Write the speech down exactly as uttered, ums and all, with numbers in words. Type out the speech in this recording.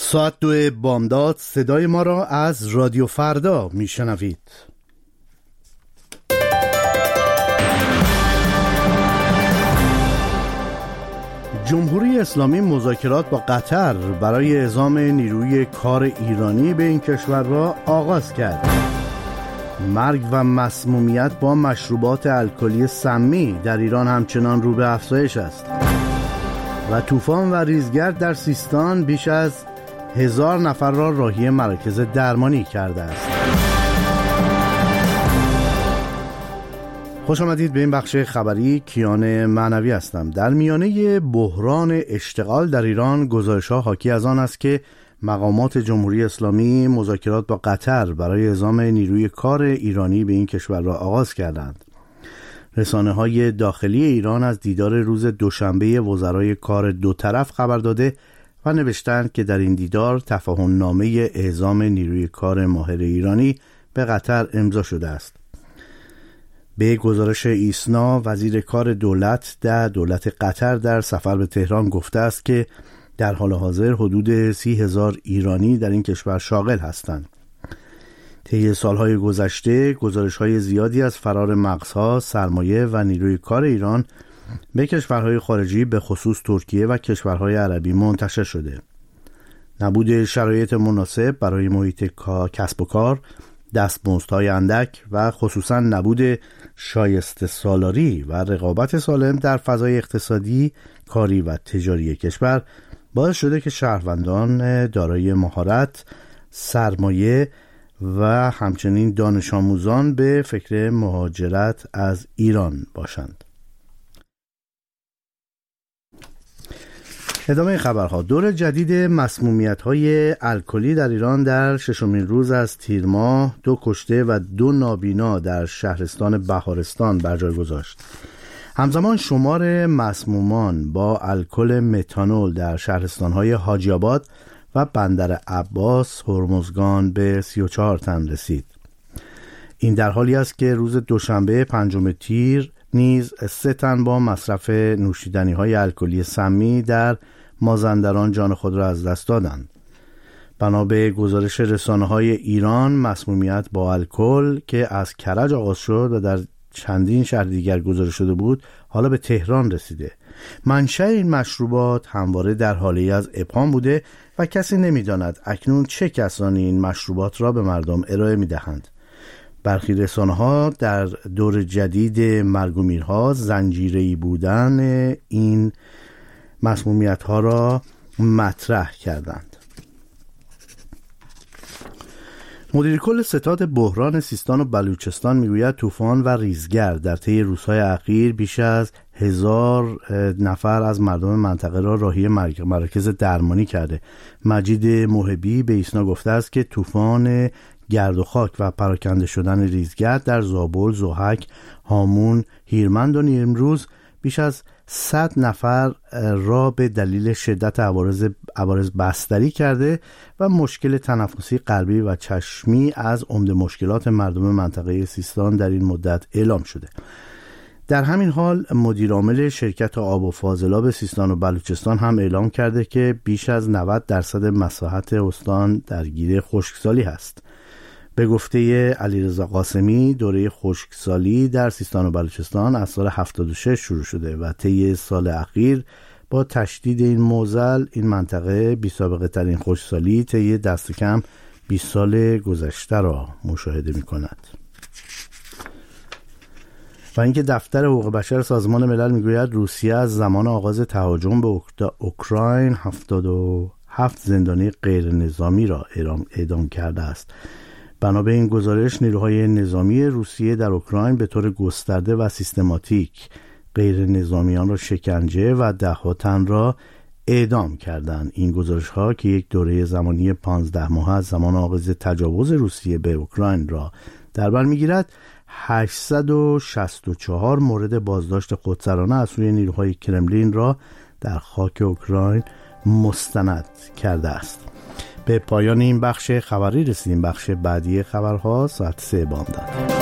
ساعت دو بامداد صدای ما را از رادیو فردا میشنوید. جمهوری اسلامی مذاکرات با قطر برای اعزام نیروی کار ایرانی به این کشور را آغاز کرد. مرگ و مسمومیت با مشروبات الکلی سمی در ایران همچنان رو به افزایش است و طوفان و ریزگرد در سیستان بیش از هزار نفر را راهی مراکز درمانی کرده است. خوش آمدید به این بخش خبری. کیان معنوی هستم. در میانه بحران اشتغال در ایران گزارش‌ها حاکی از آن است که مقامات جمهوری اسلامی مذاکرات با قطر برای اعزام نیروی کار ایرانی به این کشور را آغاز کردند. رسانه‌های داخلی ایران از دیدار روز دوشنبه وزرای کار دو طرف خبر داده و نوشتند که در این دیدار تفاهم نامه اعزام نیروی کار ماهر ایرانی به قطر امضا شده است. به گزارش ایسنا، وزیر کار دولت در دولت قطر در سفر به تهران گفته است که در حال حاضر حدود سی هزار ایرانی در این کشور شاغل هستند. طی سالهای گذشته گزارش‌های زیادی از فرار مغزها، سرمایه و نیروی کار ایران به کشورهای خارجی به خصوص ترکیه و کشورهای عربی منتشر شده. نبود شرایط مناسب برای محیط کسب و کار، دستمزدهای اندک و خصوصا نبود شایسته سالاری و رقابت سالم در فضای اقتصادی، کاری و تجاری کشور باعث شده که شهروندان دارای مهارت، سرمایه و همچنین دانش آموزان به فکر مهاجرت از ایران باشند. ادامه خبرها. دور جدید مسمومیت‌های الکلی در ایران در ششمین روز از تیر ماه دو کشته و دو نابینا در شهرستان بهارستان بر جای گذاشت. همزمان شمار مسمومان با الکل متانول در شهرستان‌های حاجی آباد و بندر عباس هرمزگان به سی و چهار تن رسید. این در حالی است که روز دوشنبه پنجم تیر نیز سه تن با مصرف نوشیدنی‌های الکلی سمی در مازندران جان خود را از دست دادند. بنا به گزارش رسانه‌های ایران، مسمومیت با الکل که از کرج آغاز شد و در چندین شهر دیگر گزارش شده بود، حالا به تهران رسیده. منشأ این مشروبات همواره در حالی از ابهام بوده و کسی نمی‌داند اکنون چه کسانی این مشروبات را به مردم ارائه می‌دهند. برخی رسانه‌ها در دور جدید مرگ و میرها زنجیره‌ای بودن این مسمومیت‌ها را مطرح کردند. مدیر کل ستاد بحران سیستان و بلوچستان میگوید طوفان و ریزگرد در طی روزهای اخیر بیش از هزار نفر از مردم منطقه را راهی مراکز درمانی کرده. مجید محبی به ایسنا گفته است که طوفان گرد و خاک و پراکنده شدن ریزگرد در زابل، ضحک، هامون، هیرمند و نیمروز بیش از صد نفر را به دلیل شدت عوارض عوارض بستری کرده و مشکل تنفسی، قلبی و چشمی از عمده مشکلات مردم منطقه سیستان در این مدت اعلام شده. در همین حال مدیر عامل شرکت آب و فاضلاب سیستان و بلوچستان هم اعلام کرده که بیش از نود درصد مساحت استان درگیر خشکسالی هست. به گفته علیرضا قاسمی، دوره خشکسالی در سیستان و بلوچستان از سال هفتاد و شش شروع شده و طی سال اخیر با تشدید این معضل این منطقه بی سابقه ترین خشکسالی طی دست کم بیست سال گذشته را مشاهده می کند. و اینکه دفتر حقوق بشر سازمان ملل میگوید روسیه از زمان آغاز تهاجم به اوکراین هفتاد و هفت زندانی غیر نظامی را اعدام کرده است. بنا به این گزارش نیروهای نظامی روسیه در اوکراین به طور گسترده و سیستماتیک غیر نظامیان را شکنجه و ده‌ها تن را اعدام کردند. این گزارش ها که یک دوره زمانی پانزده ماه از زمان آغاز تجاوز روسیه به اوکراین را در بر میگیرد، هشتصد و شصت و چهار مورد بازداشت خودسرانه از سوی نیروهای کرملین را در خاک اوکراین مستند کرده است. به پایان این بخش خبری رسیدیم. بخش بعدی خبرها ساعت سه بامداد.